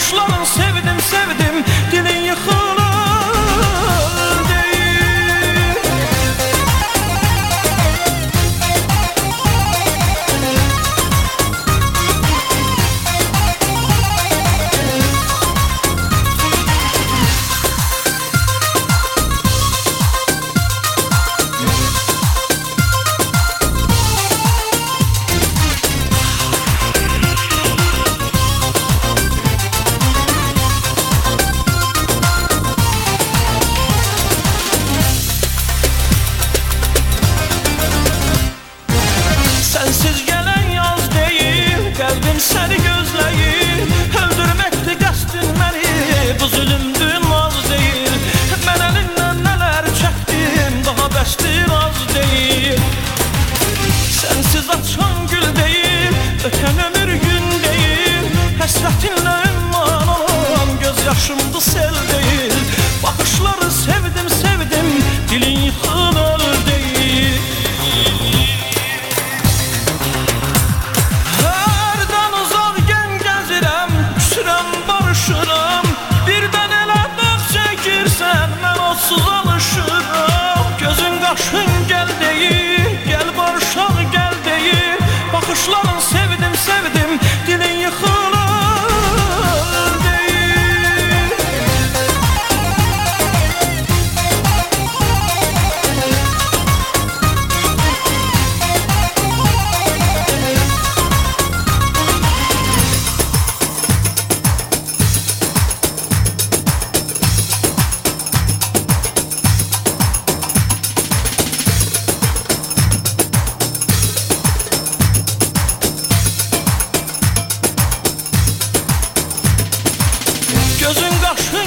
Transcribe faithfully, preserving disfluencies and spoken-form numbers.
Bakışların sevdim sevdim, dilin yıkılır değil. Sensiz gelen yaz değil, kalbim seni gözleyir. Öldürmekti qəsdin məni, bu zulümdü naz değil. Mən əlindən nələr çəkdim, daha bəsdir az değil. Sensiz açan gül değil, ötən ömür gün değil. Həsrətinlə ümman olan göz yaşımdı sel değil. Bakışları sevdim sevdim, dilin yıkılır değil. Qaşın gel deyir, gel barışaq gel deyir. Bakışların sevdim sevdim, dilin yıkılır deyir. Gözün qaşın